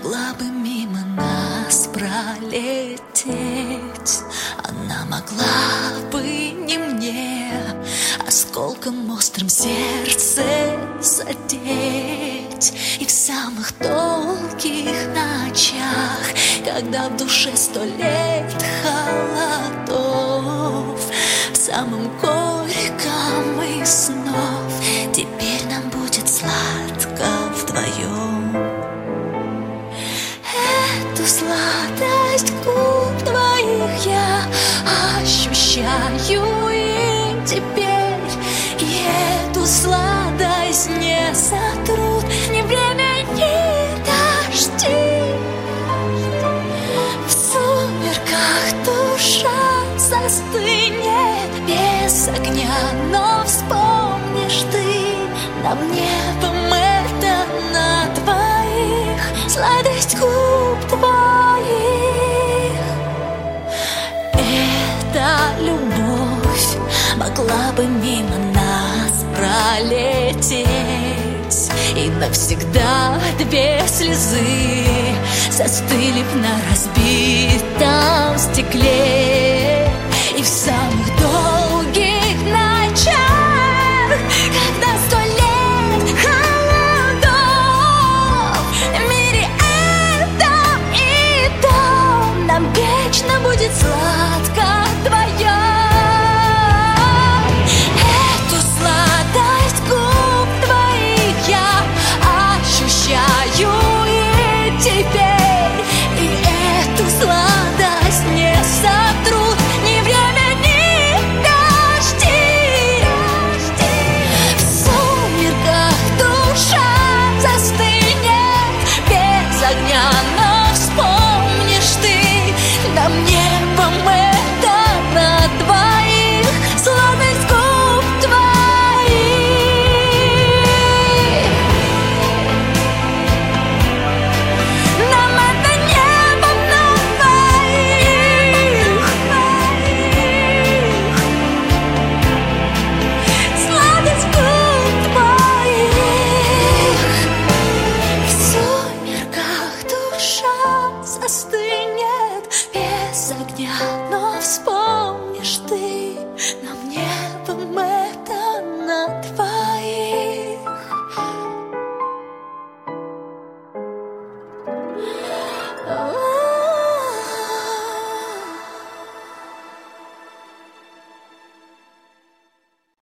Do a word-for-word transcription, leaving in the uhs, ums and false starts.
могла бы мимо нас пролететь, она могла бы не мне осколком острым сердце задеть. И в самых долгих ночах, когда в душе сто лет холодов, в самом горьком из снов теперь нам будет сладко вдвоем. Эту сладость губ твоих я ощущаю и теперь, и эту сладость не сотрут ни время, ни дожди. В сумерках душа застынет без огня, но вспомнишь ты, нам небом это на двоих, сладость губ твоих. Эта любовь могла бы мимо нас пролететь, и навсегда две слезы застыли б на разбитом стекле. И в самых долгих ночах, когда сто лет холодов, в мире этом и том нам вечно будет сладко вдвоем. Эту сладость губ твоих я ощущаю и теперь, и эту сладость не сотрут ни время, ни дожди. В сумерках душа застынет без огня, но вспомнишь ты, нам небом это на двоих, сладость губ твоих. Нам это небом на двоих, сладость губ твоих. В сумерках душа застынет без огня,